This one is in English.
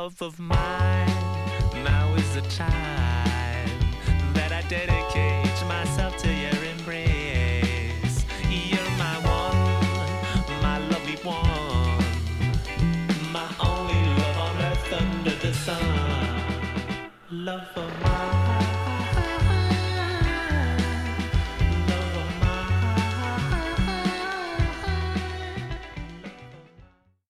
love of mine. Now is the time that I dedicate myself to your embrace. You're my one, my lovely one, my only love on earth under the sun. Love of